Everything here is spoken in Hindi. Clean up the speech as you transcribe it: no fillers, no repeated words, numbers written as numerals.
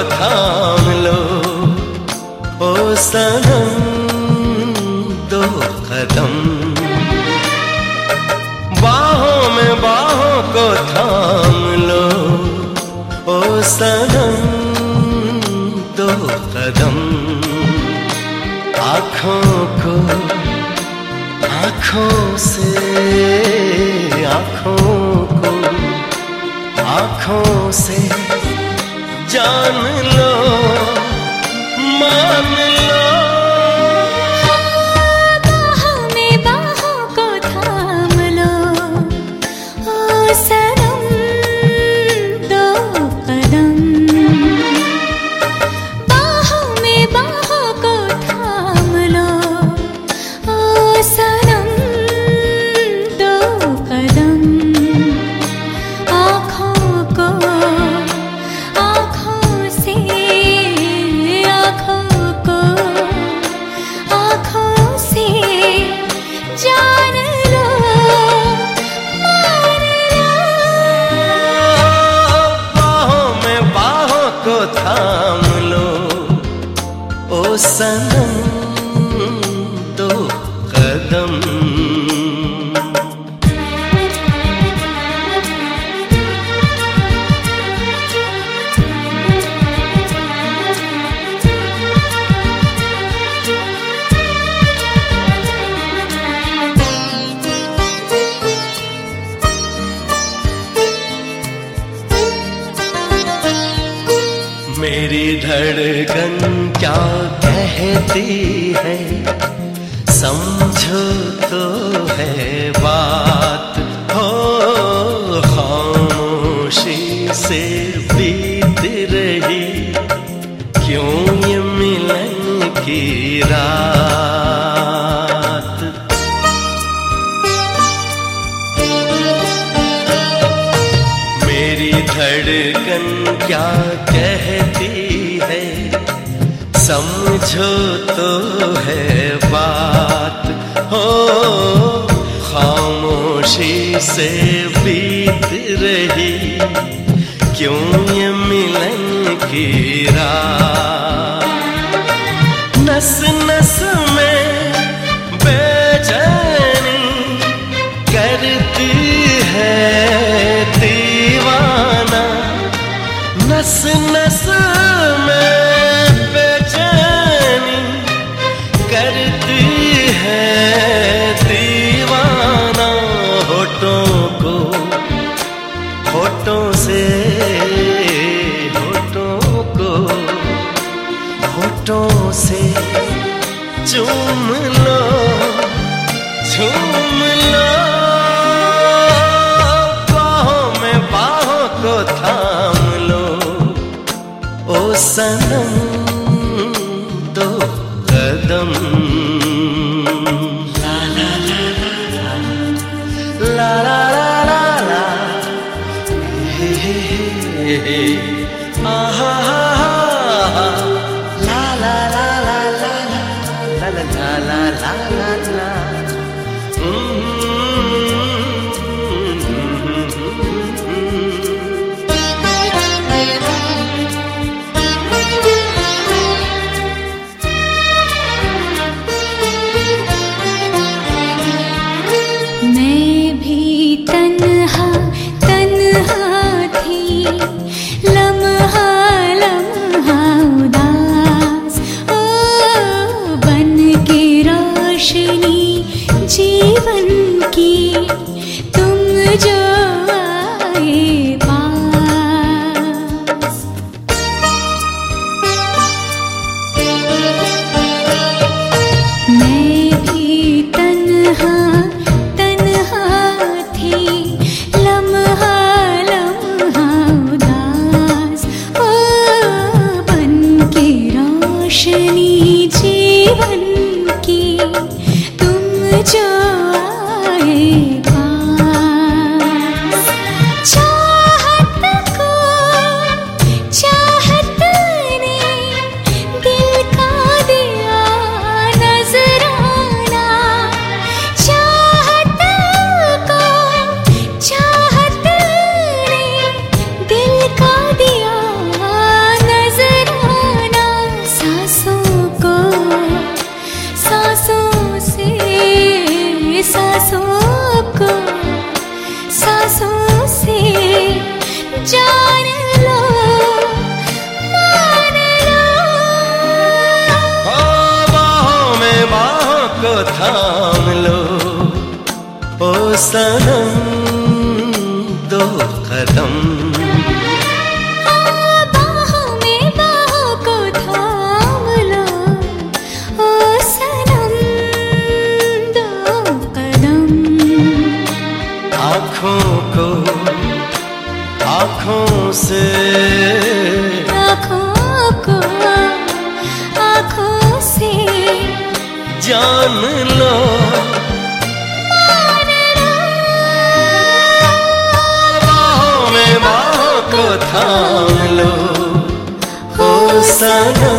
थाम लो ओ सनम, दो कदम। बाहों में बाहों को थाम लो ओ सनम, दो कदम। आँखों को आँखों से, आँखों को आँखों से जान लो, मान लो। बाहों में बाहों को थाम लो ओ सनम, दो कदम। बाहों में बाहों को थाम लो ओ सनम, दो कदम। आँखों को आँखों से, आँखों को आँखों से जान लो, मान लो। बाहों में बाहों को थाम लो ओ सनम, दो कदम। मेरी धड़कन क्या कहती है, समझो तो है बात हो। खामोशी से बीत रही क्यों ये मिलन की रात। मेरी धड़कन क्या कहती है, समझो तो है बात हो। खामोशी से बीत रही क्यों ये मिलन की रात। नस नस में बेचैनी करती है दीवाना। नस नस में बेचैनी करती है दीवाना। होठों को होठों से, होठों को होठों से चूम लो, झूम लो। बाहों में बाहों को थाम लो ओ सनम, दो कदम। ला ला ला ला ला ला ला, हे हे हे, आहा हा हा, ला ला ला ला ला ला ला ला ला ला ला। मैं भी तन्हा तन्हा थी, लम्हा लम्हा उदास। ओ बन के रोशनी जीवन की तुम जो आए पास। मैं भी तन्हा लम्हा लम्हा उदास। ओ बन के रोशनी जीवन की तुम जो आए पास। चाहत को चाहत ने दिल का दिया नजराना। चाहत को चाहत ने दिल का दिया नजराना। सनम दो कदम बाहों में बाहों को थाम लो ओ सनम दो कदम आँखों को आँखों से आँखों को आँखों से जान लो बाहों में बाहों को थाम लो ओ सनम